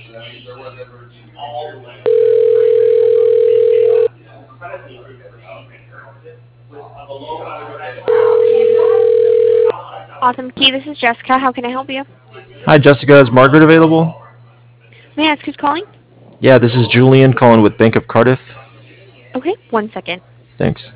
Awesome Key, this is Jessica. How can I help you? Hi, Jessica. Is Margaret available? May I ask who's calling? Yeah, this is Julian calling with Bank of Cardiff. Okay, 1 second. Thanks.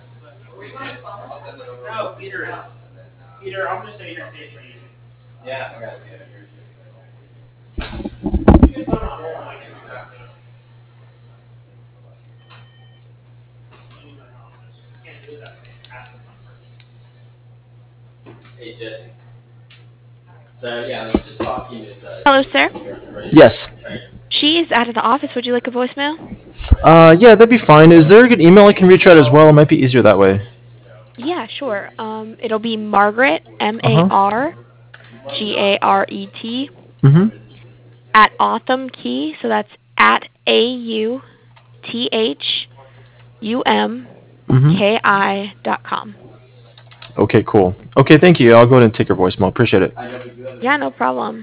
Hello, sir. Yes. She is out of the office. Would you like a voicemail? Yeah, that'd be fine. Is there a good email I can reach out as well? It might be easier that way. Yeah, sure. It'll be Margaret Uh huh. Margaret Mhm. at Autumn Key. So that's at Mhm. AUTHUMKI.com. Okay, cool. Okay, thank you. I'll go ahead and take your voicemail. Appreciate it. Yeah, no problem.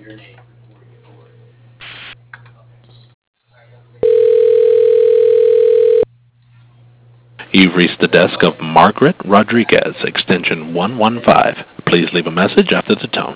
You've reached the desk of Margaret Rodriguez, extension 115. Please leave a message after the tone.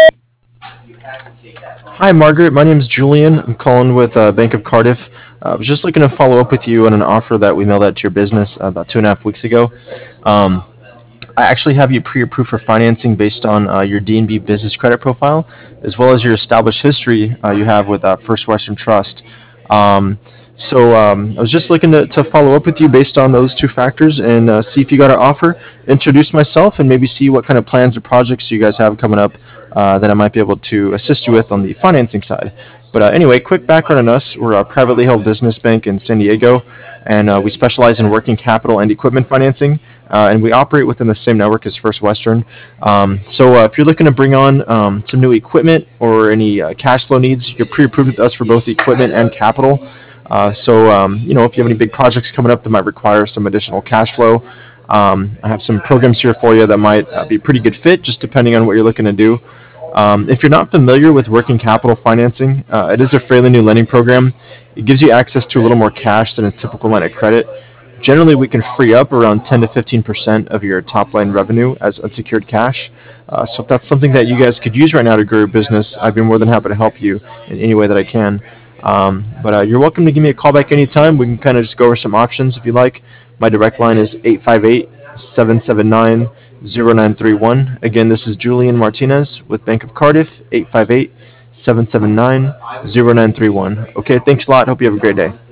Hi, Margaret. My name is Julian. I'm calling with Bank of Cardiff. I was just looking to follow up with you on an offer that we mailed out to your business about 2.5 weeks ago. Um, I actually have you pre-approved for financing based on your DNB business credit profile, as well as your established history you have with First Western Trust. Um, I was just looking to follow up with you based on those two factors and see if you got our offer, introduce myself, and maybe see what kind of plans or projects you guys have coming up that I might be able to assist you with on the financing side. But anyway, quick background on us. We're a privately held business bank in San Diego, and we specialize in working capital and equipment financing, and we operate within the same network as First Western. If you're looking to bring on some new equipment or any cash flow needs, you're pre-approved with us for both equipment and capital. If you have any big projects coming up that might require some additional cash flow, I have some programs here for you that might be a pretty good fit, just depending on what you're looking to do. If you're not familiar with working capital financing, it is a fairly new lending program. It gives you access to a little more cash than a typical line of credit. Generally, we can free up around 10 to 15% of your top line revenue as unsecured cash. So if that's something that you guys could use right now to grow your business, I'd be more than happy to help you in any way that I can. But you're welcome to give me a call back anytime. We can kind of just go over some options if you like. My direct line is 858-779-0931. Again, this is Julian Martinez with Bank of Cardiff, 858-779-0931. Okay, thanks a lot. Hope you have a great day.